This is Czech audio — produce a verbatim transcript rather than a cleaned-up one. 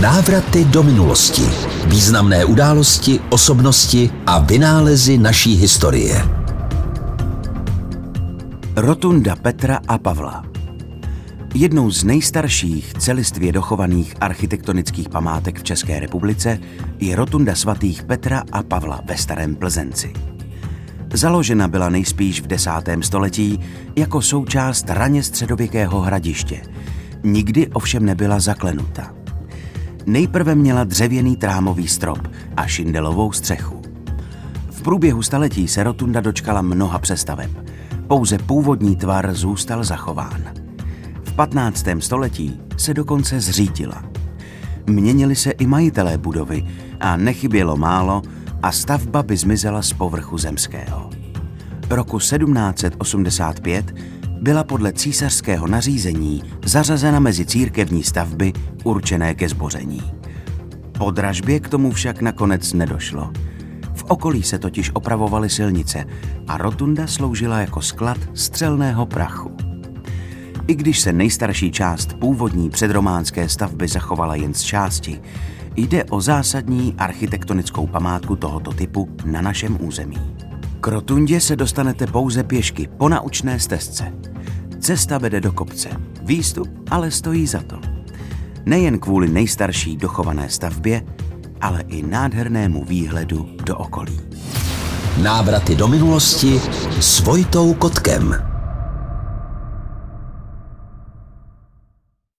Návraty do minulosti. Významné události, osobnosti a vynálezy naší historie. Rotunda Petra a Pavla. Jednou z nejstarších celistvě dochovaných architektonických památek v České republice je rotunda svatých Petra a Pavla ve Starém Plzenci. Založena byla nejspíš v desátém století jako součást raně středověkého hradiště. Nikdy ovšem nebyla zaklenuta. Nejprve měla dřevěný trámový strop a šindelovou střechu. V průběhu staletí se rotunda dočkala mnoha přestaveb. Pouze původní tvar zůstal zachován. V patnáctém století se dokonce zřítila. Měnili se i majitelé budovy a nechybělo málo a stavba by zmizela z povrchu zemského. Roku sedmnáct set osmdesát pět byla podle císařského nařízení zařazena mezi církevní stavby určené ke zboření. Po dražbě k tomu však nakonec nedošlo. V okolí se totiž opravovaly silnice a rotunda sloužila jako sklad střelného prachu. I když se nejstarší část původní předrománské stavby zachovala jen z části, jde o zásadní architektonickou památku tohoto typu na našem území. K rotundě se dostanete pouze pěšky po naučné stezce. Cesta vede do kopce. Výstup ale stojí za to. Nejen kvůli nejstarší dochované stavbě, ale i nádhernému výhledu do okolí. Návraty do minulosti s Vojtou Kotkem.